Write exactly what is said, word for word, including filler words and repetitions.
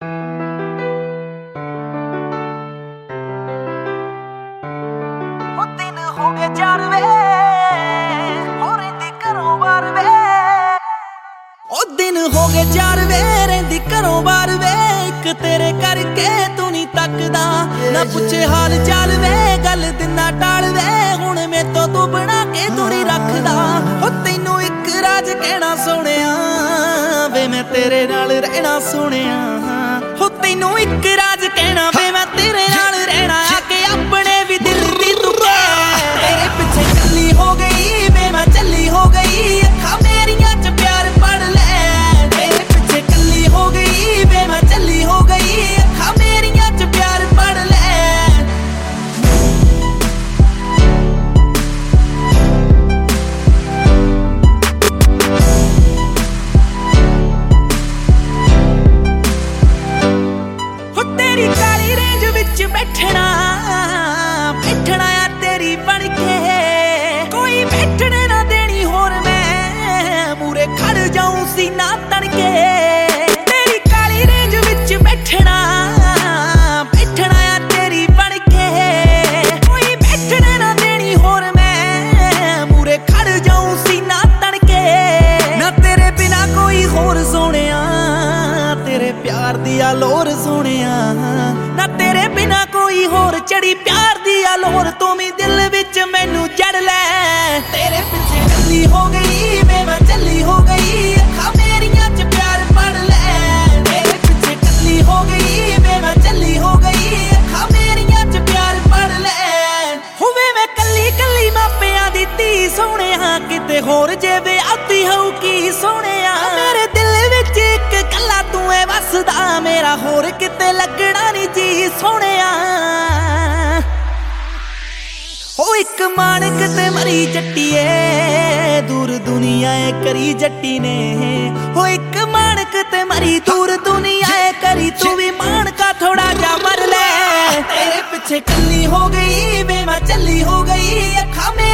दिन हो गए चार वे हो रही घरों बार वे ओ दिन हो गए चार वे रही घरों बार वे एक तेरे करके तू नहीं तकदा ना पूछे हाल चाल वे गल दिना टाल वे हुण मैं तो तू बना के तू नहीं रखदा ओ तैनू एक राज कहना सोहणिया वे मैं तेरे नाल रहना सोहणिया हो तैनू एक राज कहना वे मैं तेरे नाल रहना आके अपने भी दिल दी तू तेरे पीछे चली हो गई वे मैं चली हो गई अखा मेरियां च प्यार पढ़ ले तेरे पीछे चली हो गई वे मैं चली हो गई अखा मेरियां च प्यार पढ़ ले हो तेरी काली रेंज विच बैठना बैठना आ तेरी बन के कोई बैठने ना देनी होर मैं मूरे खड़ जाऊं सीना तन के तेरी काली रेंज विच बैठना बैठना आ तेरी बन के कोई बैठने ना देनी होर मैं मूरे खड़ जाऊं सीना तन के ना तेरे बिना कोई होर सोहणिया तेरे प्यार दिया लोर सोहणिया ना तेरे बिना कोई होर चढ़ी प्यार दिया लोर तू भी दिल विच मैनू जड़ ले तेरे पीछे चली हो गई वे मैं चली हो गई अखा मेरियां च प्यार पढ़ ले तेरे पीछे चली हो गई वे मैं चली हो गई अखा मेरियां च प्यार पढ़ ले होवे मैं कली कली मापियां दी धी सोहणिया किते होर जे विआहती होऊ की सोहणिया मेरे दिल विच इक कल्ला तू ऐ वसदा मेरा होर किते लगना नहीं जी सोहणिया हो एक माणक ते मरी जट्टीए दूर दुनिया ए करी जट्टी ने हो एक माणक ते मरी दूर दुनिया ए करी तू भी माणका थोड़ा जा मर ले तेरे पीछे चली हो गई वे मैं चली हो गई अखा में